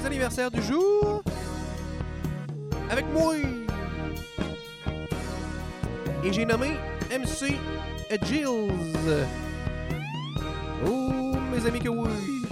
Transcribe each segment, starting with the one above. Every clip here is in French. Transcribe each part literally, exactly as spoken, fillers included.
les anniversaires du jour avec moi. Et j'ai nommé M C Gilles. Oh, mes amis que oui.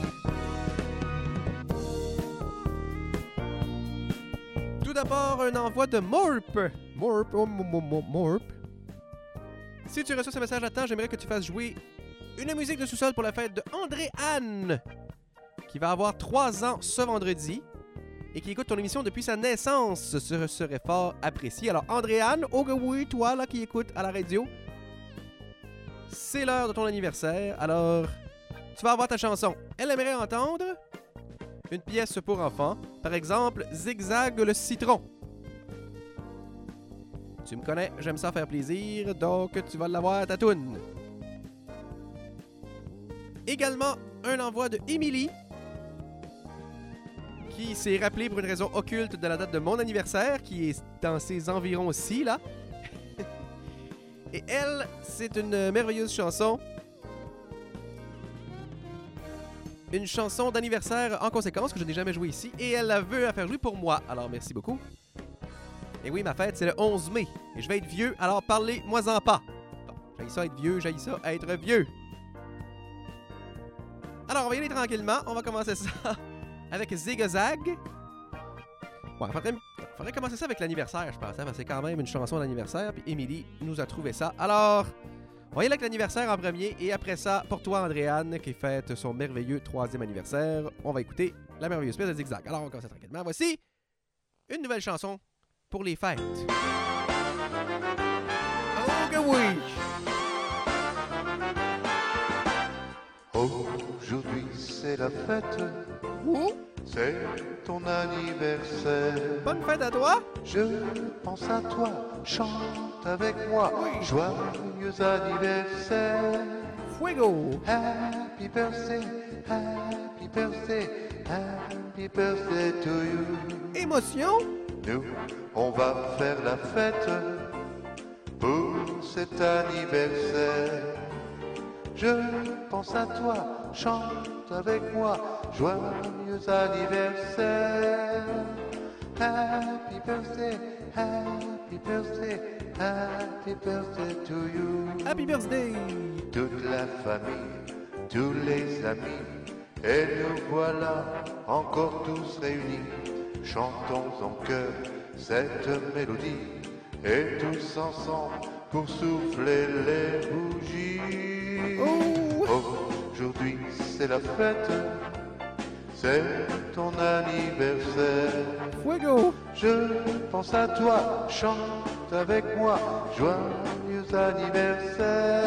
Tout d'abord, un envoi de Morp. Morp, oh, Morp. Si tu reçois ce message à temps, j'aimerais que tu fasses jouer une musique de sous-sol pour la fête de André-Anne, qui va avoir trois ans ce vendredi et qui écoute ton émission depuis sa naissance. Ce serait fort apprécié. Alors, André-Anne, oh oui, toi là qui écoutes à la radio, c'est l'heure de ton anniversaire. Alors, tu vas avoir ta chanson. Elle aimerait entendre une pièce pour enfants. Par exemple, Zigzag le citron. Tu me connais, j'aime ça faire plaisir, donc tu vas l'avoir ta toune. Également, un envoi de Émilie, qui s'est rappelé pour une raison occulte de la date de mon anniversaire, qui est dans ces environs-ci, là. Et elle, c'est une merveilleuse chanson. Une chanson d'anniversaire en conséquence, que je n'ai jamais jouée ici, et elle la veut la faire jouer pour moi. Alors, merci beaucoup. Et oui, ma fête, c'est le onze mai. Et je vais être vieux, alors parlez-moi-en pas. Bon, j'haïs ça être vieux, j'haïs ça être vieux. Alors, on va y aller tranquillement. On va commencer ça avec Zigzag. Ouais, faudrait, faudrait commencer ça avec l'anniversaire, je pense. Hein, parce que c'est quand même une chanson d'anniversaire. Puis Émilie nous a trouvé ça. Alors, on va y aller avec l'anniversaire en premier. Et après ça, pour toi, André-Anne, qui fête son merveilleux troisième anniversaire, on va écouter la merveilleuse pièce de Zigzag. Alors, on commence tranquillement. Voici une nouvelle chanson pour les fêtes. Oh que oui! Aujourd'hui c'est la fête, Ouh. c'est ton anniversaire. Bonne fête à toi! Je pense à toi, chante avec moi, Oui. joyeux anniversaire. Fuego! Happy birthday, happy birthday, happy birthday to you. Émotion! Nous, on va faire la fête pour cet anniversaire. Je pense à toi, chante avec moi, joyeux anniversaire. Happy birthday, happy birthday, happy birthday to you. Happy birthday! Toute la famille, tous les amis, et nous voilà encore tous réunis. Chantons en chœur cette mélodie, et tous ensemble pour souffler les bougies. Oh. Aujourd'hui c'est la fête, c'est ton anniversaire. Fuego! Je pense à toi, chante avec moi, joyeux anniversaire.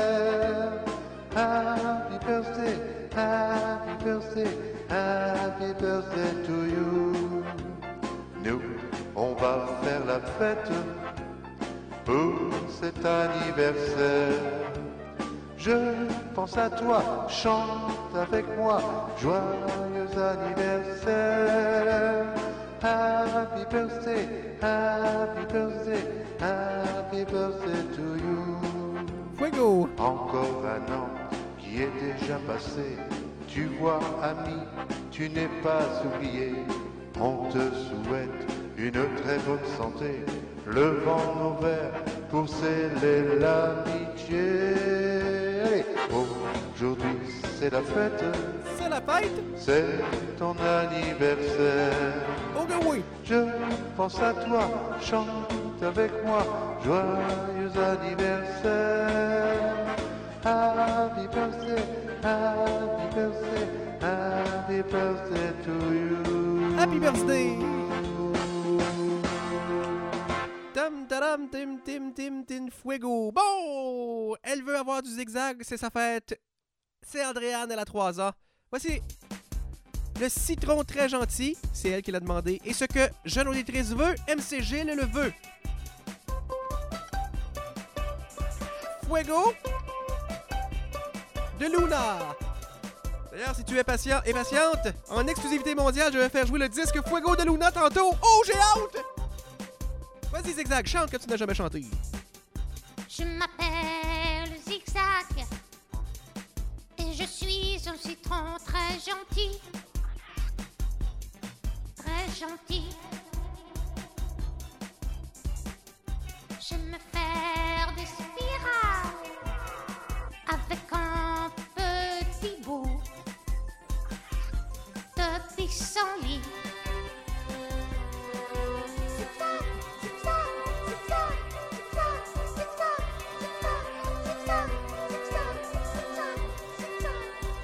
Happy birthday, happy birthday, happy birthday to you. Nous, on va faire la fête pour cet anniversaire. Je pense à toi, chante avec moi, joyeux anniversaire. Happy birthday, happy birthday, happy birthday to you. Fuego! Encore un an qui est déjà passé. Tu vois, ami, tu n'es pas oublié. On te souhaite une très bonne santé. Levant nos verres pour sceller l'amitié. Allez, aujourd'hui c'est la fête, C'est la fête! c'est ton anniversaire. Oh que oui! Je pense à toi, chante avec moi, joyeux anniversaire. Happy birthday, happy birthday, happy birthday to you. Happy birthday! Tam taram tim tim tim tim fuego. Bon! Elle veut avoir du zigzag, c'est sa fête. C'est André-Anne, elle a trois ans. Voici le citron très gentil, c'est elle qui l'a demandé. Et ce que jeune auditrice veut, M C Gilles le veut. Fuego de Luna. D'ailleurs, si tu es patient et patiente, en exclusivité mondiale, je vais faire jouer le disque Fuego de Luna tantôt. Oh, j'ai hâte! Vas-y, Zigzag, chante que tu n'as jamais chanté. Je m'appelle Zigzag et je suis un citron très gentil. gentil. J'aime me faire des spirales avec un petit bout de pissenlit. Zigzag, zigzag, zigzag, zigzag, zigzag, zigzag, zigzag, zigzag, zigzag.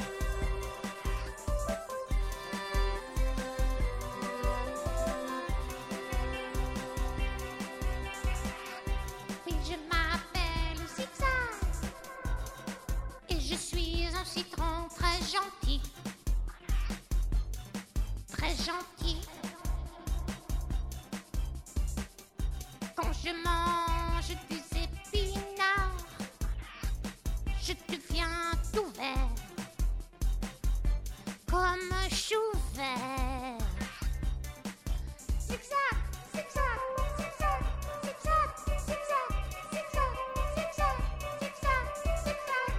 Oui, je m'appelle Zigzag et je suis un citron très gentil, très gentil. Quand je mange des épinards, je deviens tout vert, comme un chou vert. Zigzag, zigzag, zigzag, zigzag, zigzag, zigzag, zigzag, zigzag, zigzag.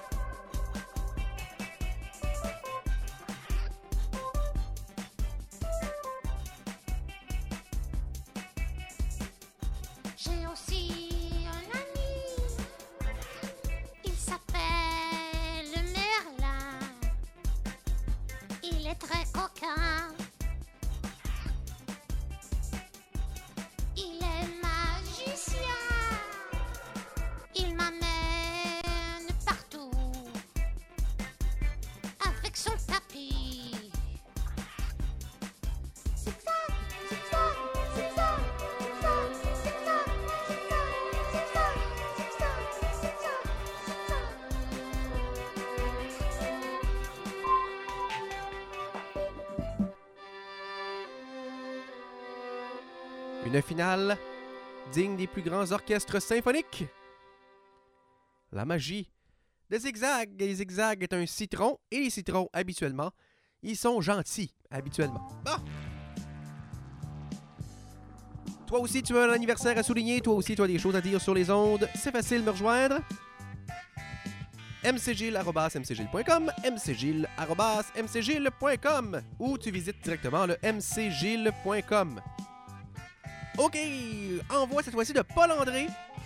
J'ai aussi un ami, il s'appelle Merlin, il est très coquin, il est magicien, il m'amène partout avec son tapis. Zigzag, zigzag, zigzag, zigzag, zigzag, zigzag, zigzag, zigzag, Une finale digne des plus grands orchestres symphoniques. La magie de Zigzag. Et Zigzag est un citron, et les citrons, habituellement, ils sont gentils, habituellement. Bon! Toi aussi, tu as un anniversaire à souligner. Toi aussi, tu as des choses à dire sur les ondes. C'est facile de me rejoindre. m c gilles arobase m c gilles point com, m c gilles arobase m c gilles point com, ou tu visites directement le m c gilles point com. OK, envoi cette fois-ci de Paul André,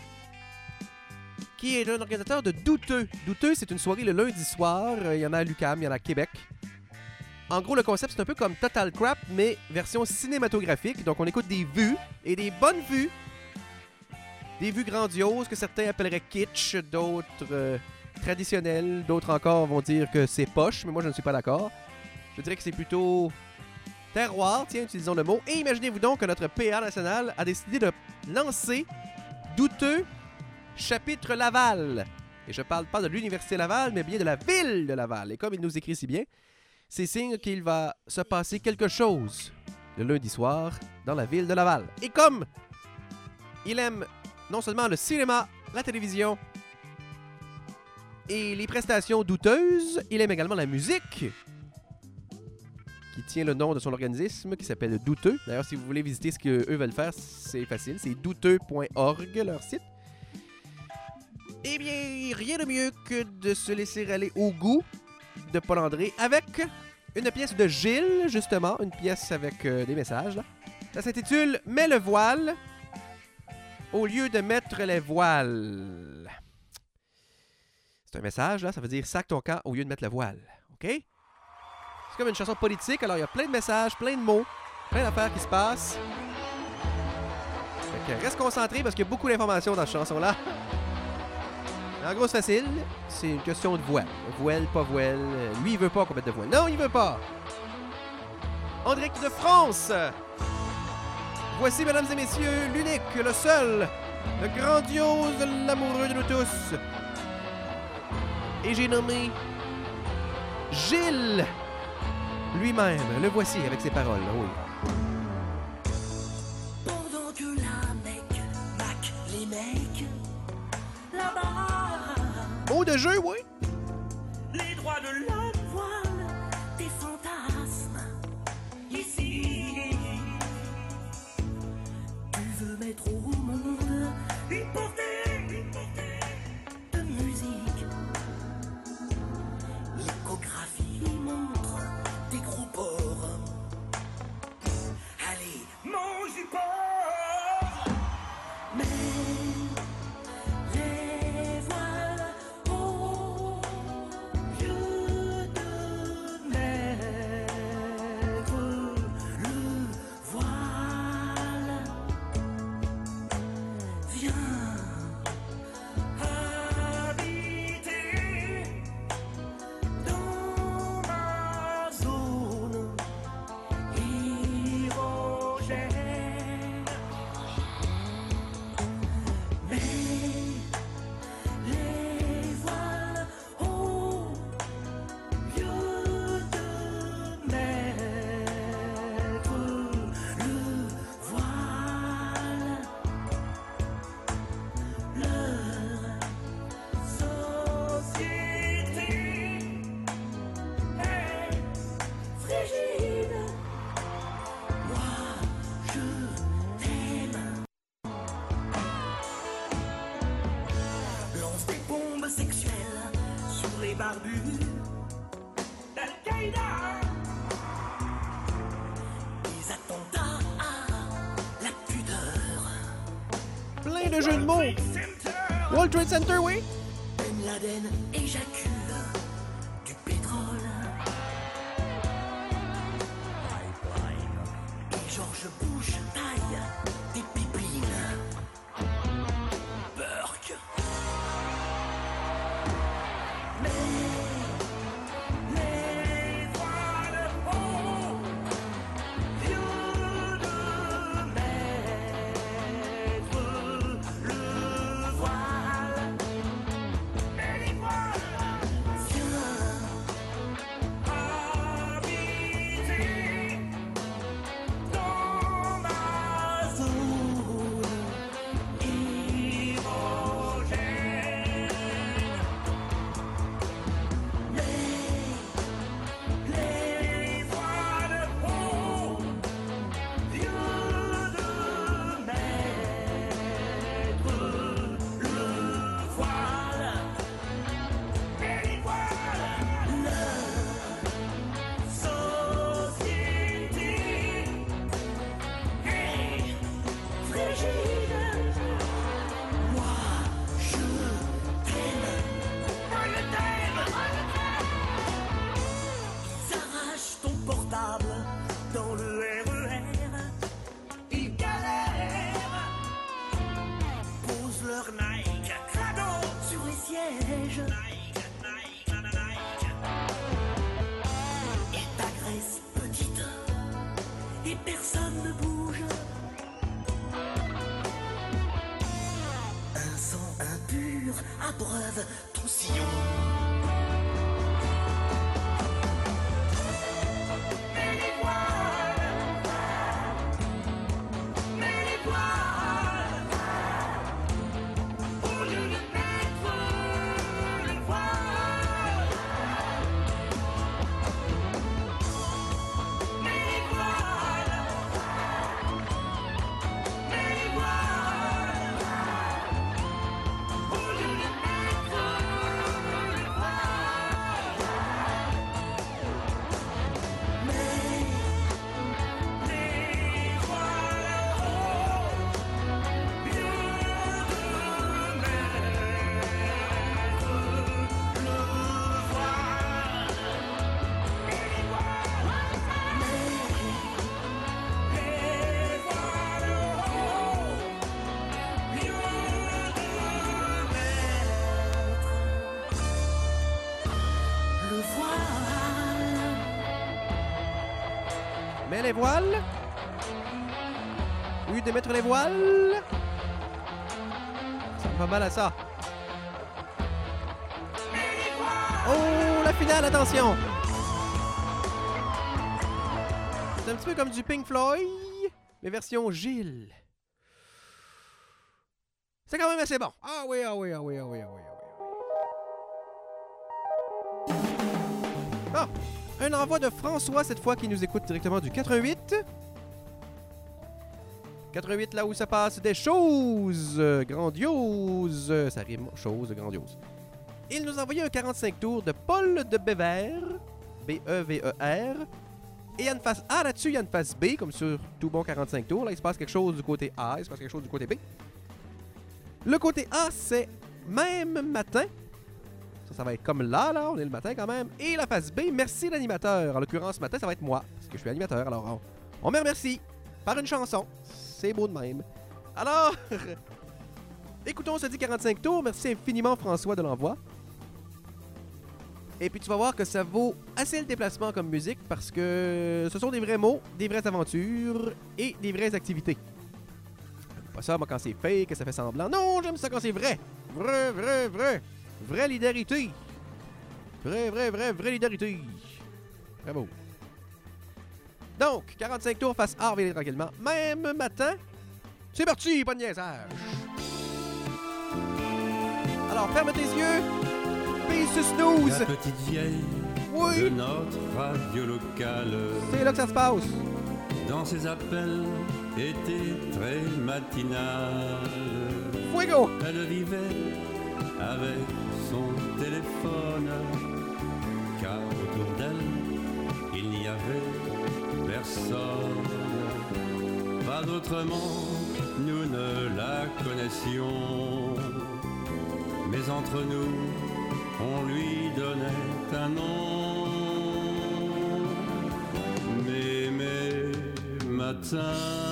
qui est un organisateur de Douteux. Douteux, c'est une soirée le lundi soir. Il y en a à l'U Q A M, il y en a à Québec. En gros, le concept, c'est un peu comme Total Crap, mais version cinématographique. Donc, on écoute des vues, et des bonnes vues. Des vues grandioses que certains appelleraient kitsch, d'autres euh, traditionnelles, d'autres encore vont dire que c'est poche, mais moi, je ne suis pas d'accord. Je dirais que c'est plutôt terroir, tiens, utilisons le mot. Et imaginez-vous donc que notre P A national a décidé de lancer Douteux chapitre Laval. Et je parle pas de l'Université Laval, mais bien de la ville de Laval. Et comme il nous écrit si bien, c'est signe qu'il va se passer quelque chose le lundi soir dans la ville de Laval. Et comme il aime non seulement le cinéma, la télévision et les prestations douteuses, il aime également la musique, qui tient le nom de son organisme, qui s'appelle Douteux. D'ailleurs, si vous voulez visiter ce qu'eux veulent faire, c'est facile. C'est douteux point org, leur site. Eh bien, rien de mieux que de se laisser aller au goût de Paul André avec une pièce de Gilles, justement. Une pièce avec euh, des messages, là. Ça s'intitule « Mets le voile au lieu de mettre les voiles ». C'est un message, là. Ça veut dire « sac ton camp au lieu de mettre le voile ». OK? C'est comme une chanson politique, alors il y a plein de messages, plein de mots, plein d'affaires qui se passent. Fait que reste concentré parce qu'il y a beaucoup d'informations dans cette chanson-là. En gros, c'est facile, c'est une question de voile. Voile, pas voile. Lui, il veut pas qu'on mette de voile. Non, il veut pas! En direct de France! Voici, mesdames et messieurs, l'unique, le seul, le grandiose, l'amoureux de nous tous. Et j'ai nommé Gilles lui-même. Le voici avec ses paroles, oui. Pendant que la mec mac les mecs là-bas, Mot de jeu, oui. les droits de la voile, des fantasmes ici. Tu veux mettre au monde une portée, une portée de musique. L'échographie montre des gros porcs frigide. Moi, je t'aime. Lance des bombes sexuelles sur les barbus d'Al-Qaïda. Des attentats à la pudeur. Plein de jeux de mots. World Trade Center, oui. Ben Laden éjacule du pétrole. Pipeline. Et George Bush taille des pépines. Burke. Mais les voiles haut, vieux de mettre le voile. Mais les voiles, viens habiter dans ma zone érogène. Mais les voiles hauts, vieux de mettre le voile. Mais les voiles, la société est frigide. Moi, je t'aime. Moi, je t'aime. Ils arrachent ton portable dans le R E R. Ils galèrent. Posent leur Nike crado sur les sièges. Nike, Nike, Nike. Ils t'agressent petite et personne ne bouge. Un sang impur abreuve ton sillon. Mais les voiles, mais les voiles, au lieu de mettre le voile. Mais les voiles, mais les voiles, au lieu de mettre le voile. Mais les voiles hauts, lieu de mettre le voile. Mais les voiles, mais les voiles hauts, lieu de mettre le voile. Mais les voiles. Oui, de mettre les voiles. Ça me va mal à ça. Oh, la finale, attention. C'est un petit peu comme du Pink Floyd, mais version Gilles. C'est quand même assez bon. Ah oui, ah oui, ah oui, ah oui, ah oui, ah oui. Ah, un envoi de François cette fois qui nous écoute directement du quatre-vingt-huit. quatre-vingt-huit, là où ça passe des choses euh, grandioses. Ça rime, choses grandioses. Il nous a envoyé un quarante-cinq tours de Paul de Bévert, B E V E R. Et il y a une face A là-dessus, il y a une face B, comme sur tout bon quarante-cinq tours. Là, il se passe quelque chose du côté A, il se passe quelque chose du côté B. Le côté A, c'est même matin. Ça, ça va être comme là, là, on est le matin quand même. Et la face B, merci l'animateur. En l'occurrence, ce matin, ça va être moi, parce que je suis animateur. Alors, on, on me remercie par une chanson. C'est beau de même. Alors, écoutons ce dit quarante-cinq tours. Merci infiniment, François, de l'envoi. Et puis, tu vas voir que ça vaut assez le déplacement comme musique parce que ce sont des vrais mots, des vraies aventures et des vraies activités. J'aime pas ça, moi, quand c'est fake, que ça fait semblant. Non, j'aime ça quand c'est vrai. Vrai, vrai, vrai. Vraie leaderité. Vrai, vrai, vrai, vraie leaderité. Bravo. Donc, quarante-cinq tours face A, revenez tranquillement. Même matin. C'est parti, pas de niaisage. Alors, ferme tes yeux. Pise sur snooze. La petite vieille Oui. de notre radio locale. C'est là que ça se passe. Dans ses appels étaient très matinales. Fuego. Elle vivait avec son téléphone, car autour d'elle, il n'y avait personne. Pas autrement, nous ne la connaissions. Mais entre nous, on lui donnait un nom. Mémé matin,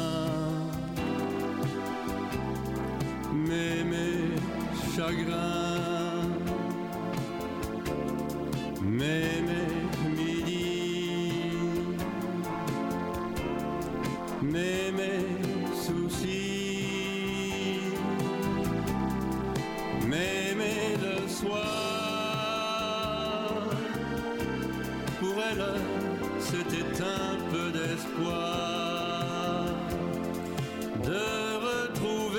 Mémé chagrin, Mémé midi, Mémé soucis, Mémé le soir. Pour elle, c'était un peu d'espoir de retrouver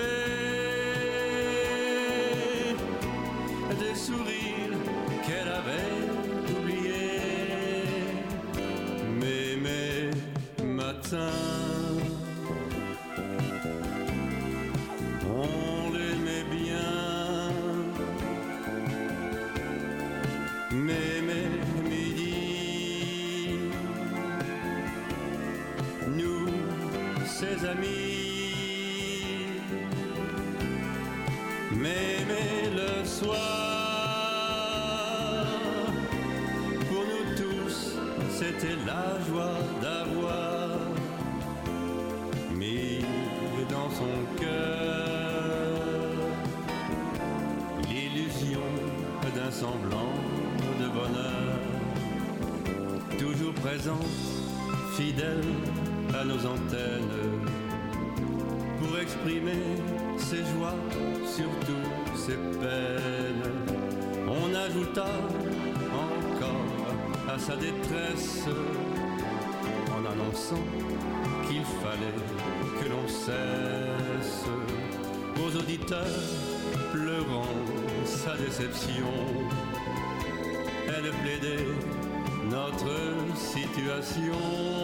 des sourires qu'elle avait oubliés. Mémé matin, on l'aimait bien. Mémé midi, nous, ses amis. Mémé le soir, pour nous tous, c'était la joie d'avoir mis dans son cœur l'illusion d'un semblant de bonheur, toujours présente, fidèle à nos antennes, pour exprimer ses joies, surtout ses peines. On ajouta encore à sa détresse, en annonçant qu'il fallait que l'on cesse. Aux auditeurs pleurant sa déception, elle plaidait notre situation.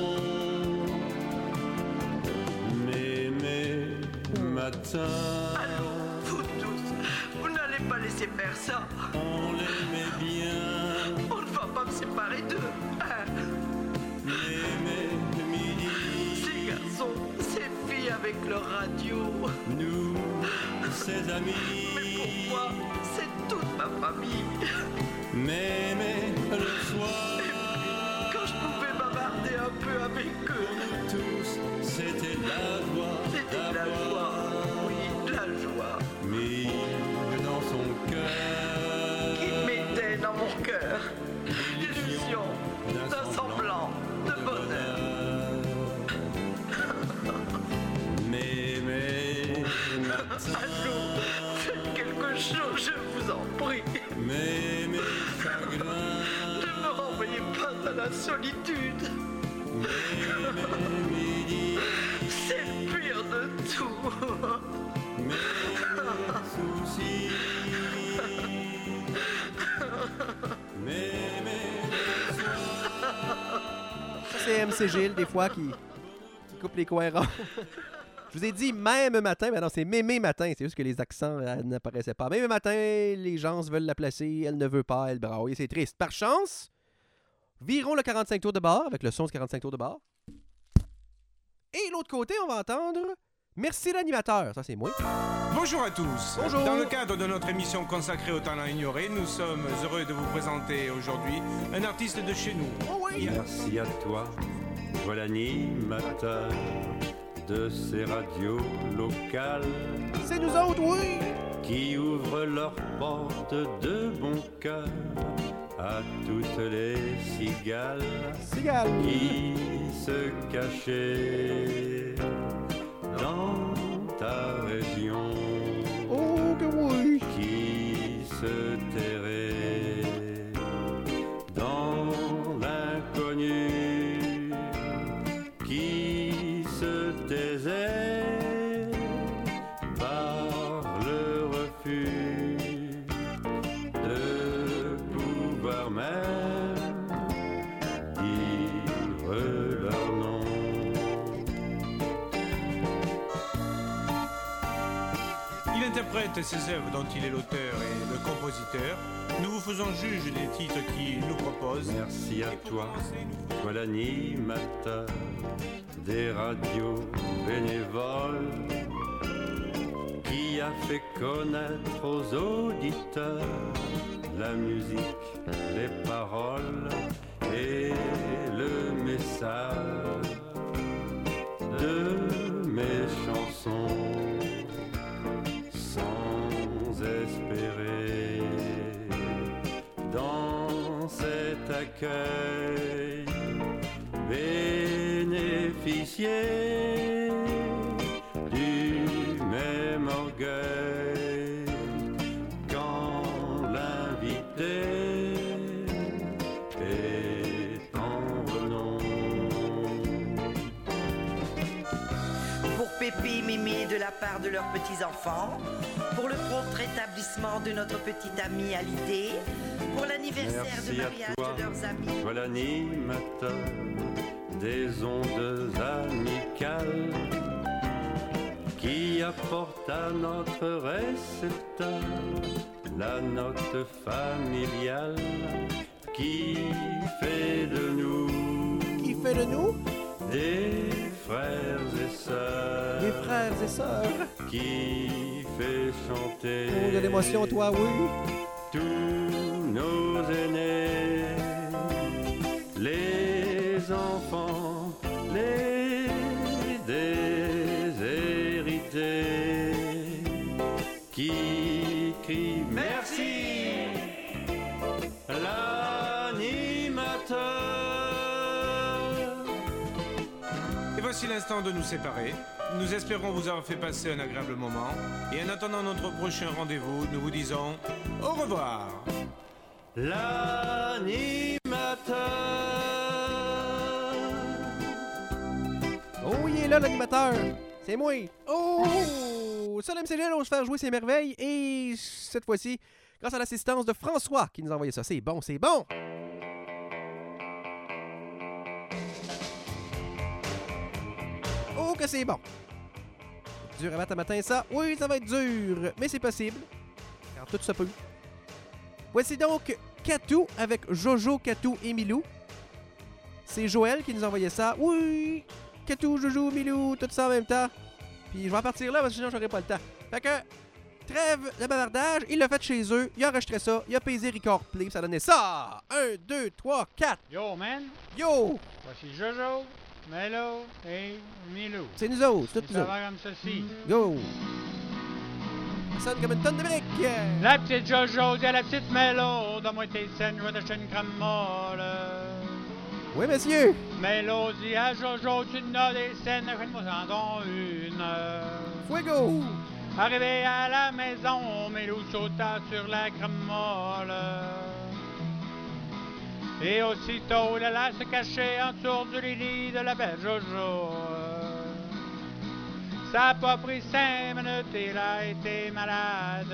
Mémé matin, Allô, vous tous, vous n'allez pas laisser faire ça. on l'aimait bien. On ne va pas me séparer d'eux. Hein. Mémé midi, Ces garçons, ces filles avec leur radio. nous, ses amis. Mais pour moi, c'est toute ma famille. Mémé le soir, Quand je pouvais bavarder un peu avec eux, nous tous, c'était la joie c'était de la d'avoir joie. Oui, de la joie. mis dans son cœur Qui mettait dans mon cœur l'illusion d'un semblant de bonheur. Mémé matin, Allô, faites quelque chose, je vous en prie. Mémé chagrin, Ne me renvoyez pas à la solitude. Mémé midi, C'est le pire de tout. Mémé soucis, Mémé le soir. Ça, c'est M C Gilles, des fois, qui, qui coupe les coins ronds. Je vous ai dit même matin, mais non, c'est mémé matin. C'est juste que les accents euh, n'apparaissaient pas. Mémé matin, les gens veulent la placer, elle ne veut pas, elle braille. C'est triste. Par chance, virons le quarante-cinq tours de bar avec le son du quarante-cinq tours de bar. Et l'autre côté, on va entendre Merci l'animateur. Ça, c'est moi. Bonjour à tous. Bonjour. Dans le cadre de notre émission consacrée au talent ignoré, nous sommes heureux de vous présenter aujourd'hui un artiste de chez nous. Oh oui! Merci à toi, voilà l'animateur de ces radios locales C'est nous autres, oui! qui ouvrent leurs portes de bon cœur à toutes les cigales Cigale. qui se cachaient dans ta région, Oh que oui! qui se terraient dans l'inconnu, qui se taisait par le refus de pouvoir même interprète ces œuvres dont il est l'auteur et le compositeur. Nous vous faisons juge des titres qu'il nous propose. Merci à Et pour toi, commencer, nous vous- toi l'animateur des radios bénévoles qui a fait connaître aux auditeurs la musique, les paroles et le message de mes chansons sans espérer dans cet accueil bénéficier du même orgueil quand l'invité est en renom. Pour Pépi, Mimi, de la part de leurs petits-enfants, pour le prompt rétablissement de notre petite amie Hallyday, pour l'anniversaire de Merci à mariage toi. de leurs amis. Toi l'animateur des ondes amicales qui apporte à notre récepteur la note familiale qui fait de nous Qui fait de nous des frères et sœurs, des frères et sœurs. qui fait chanter Oh, il y a l'émotion, toi, oui. tous nos aînés, les enfants, les déshérités, qui crient merci, l'animateur. Et voici l'instant de nous séparer. Nous espérons vous avoir fait passer un agréable moment. Et en attendant notre prochain rendez-vous, nous vous disons au revoir. L'animateur. Oh, il est là, l'animateur. C'est moi. Oh! Sur l'M C G, on va se faire jouer ses merveilles. Et cette fois-ci, grâce à l'assistance de François qui nous a envoyé ça. C'est bon, c'est bon. Oh, que c'est bon. Dur à battre à matin, ça. Oui, ça va être dur, mais c'est possible. Car tout se peut. Voici donc Katou avec Jojo, Katou et Milou. C'est Joël qui nous a envoyé ça. Oui! Katou, Jojo, Milou, tout ça en même temps. Puis je vais en partir là parce que sinon j'aurai pas le temps. Fait que, trêve de bavardage, il l'a fait chez eux, il a enregistré ça, il a pesé record play, ça donnait ça! un, deux, trois, quatre! Yo, man, Yo! voici Jojo, Melo et Milou. C'est nous autres, c'est Et tout ça nous va autres. comme ceci. Go! Ça sonne comme une tonne de briques! La petite Jojo dit à la petite Melo, donne-moi tes scènes, je vais t'acheter une crème molle. Oui, monsieur! Melo dit à Jojo, tu n'as des scènes, fais-moi en don une. Fuego! Arrivé à la maison, Melo sauta sur la crème molle. Et aussitôt, il alla se cacher en dessous du lit de la belle Jojo. Ça a pas pris cinq minutes, il a été malade.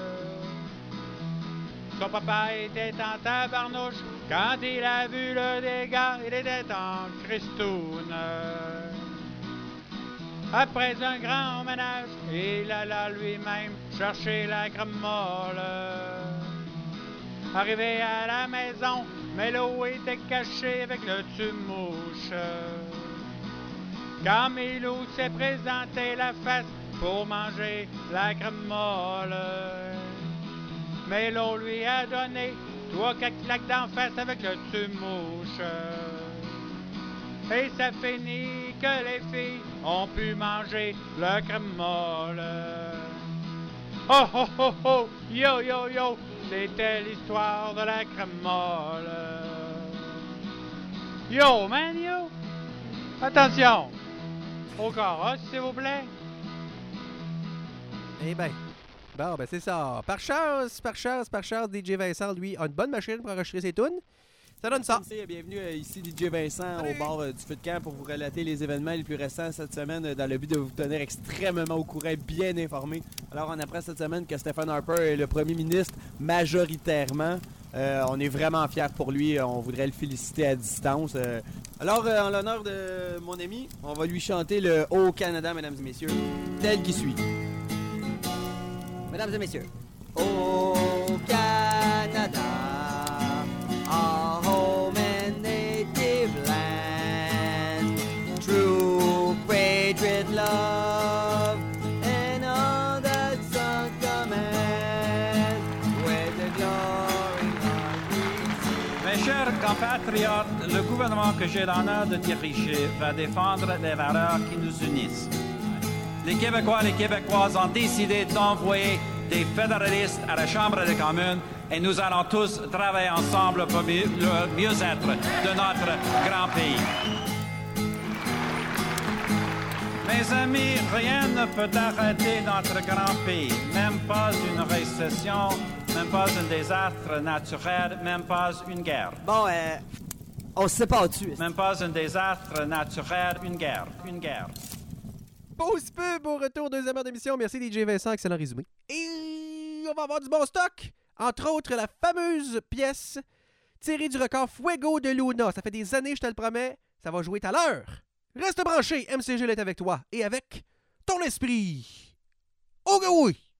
Son papa était en tabarnouche. Quand il a vu le dégât, il était en Christoune. Après un grand ménage, il alla lui-même chercher la crème molle. Arrivé à la maison, Melo était caché avec le tue-mouche. Quand Milou s'est présenté la face pour manger la crème molle, Melo lui a donné trois quatre claques d'en face avec le tue-mouche. Et ça finit que les filles ont pu manger la crème molle. Oh oh oh oh, yo yo yo, c'était l'histoire de la crème molle. Yo man yo, attention, au carrosse s'il vous plaît. Eh ben, bon, ben c'est ça. Par chance, par chance, par chance, D J Vincent, lui, a une bonne machine pour enregistrer ses tunes. Ça donne ça. Bienvenue euh, ici D J Vincent Salut. au bar euh, du Feu de Camp pour vous relater les événements les plus récents cette semaine euh, dans le but de vous tenir extrêmement au courant, bien informé. Alors on apprend cette semaine que Stephen Harper est le premier ministre majoritairement. Euh, on est vraiment fiers pour lui, on voudrait le féliciter à distance. Euh, alors euh, en l'honneur de mon ami, on va lui chanter le Haut Canada, mesdames et messieurs, tel qui suit. Mesdames et messieurs, au Canada, our home and native land, true patriot love, and all that's on command, with the glory of Mes chers compatriotes, le gouvernement que j'ai l'honneur de diriger va défendre les valeurs qui nous unissent. Les Québécois et les Québécoises ont décidé d'envoyer des fédéralistes à la Chambre des communes et nous allons tous travailler ensemble pour mieux- le mieux-être de notre grand pays. Mes amis, rien ne peut arrêter notre grand pays, même pas une récession, même pas un désastre naturel, même pas une guerre. Bon, euh, on se sépare dessus. Même pas un désastre naturel, une guerre, une guerre. Pause pub au retour, deuxième heure d'émission. Merci D J Vincent, excellent résumé. Et on va avoir du bon stock. Entre autres, la fameuse pièce tirée du record Fuego de Luna. Ça fait des années, je te le promets. Ça va jouer tout à l'heure. Reste branché, M C G est avec toi et avec ton esprit. Oh que oui!